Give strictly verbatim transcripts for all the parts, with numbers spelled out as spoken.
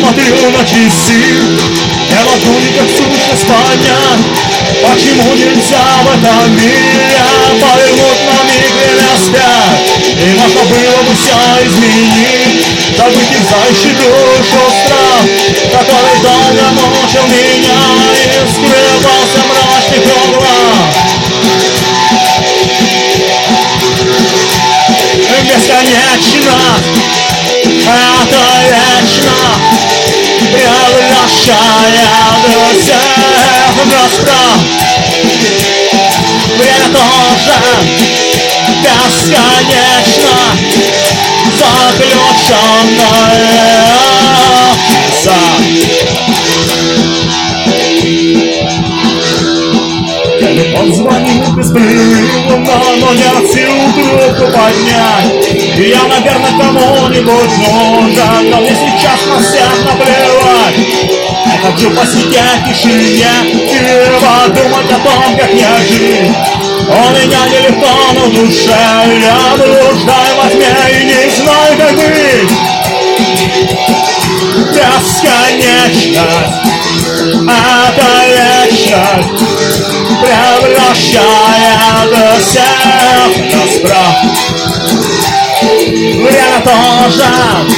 смотрю на часы, я могу никак сущность понять, почему нельзя в этом мире повернуть на миг время вспять. И можно было бы все изменить, забыть терзающий душу страх, который долго мучил меня и скрывался в мрачных углах. Бесконечно, это вечно, превращая всех в расправ. Время тоже бесконечно, заключенное часа. Телефон звонит беспрерывно, но нет сил трубку поднять. И я, наверное, кому-нибудь нужен, но мне сейчас на всех наплевать. Я хочу посидеть в тишине и подумать о том, как я жить. У меня нелегко на душе, я блуждаю во тьме и не знаю, как быть. Бесконечность, это вечность, превращает всех в расправ. Время тоже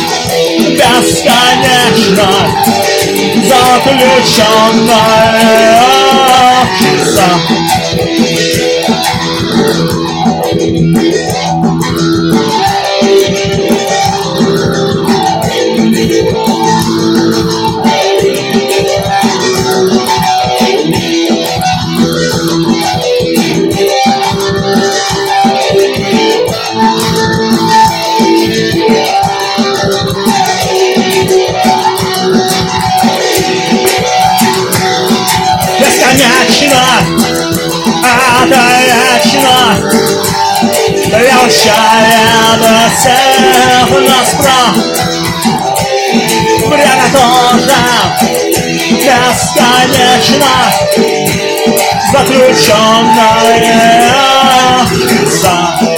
бесконечно, заключенное в часах. Бесконечно, это вечно, превращает всех в расправ. Время тоже бесконечно, заключенное в часах.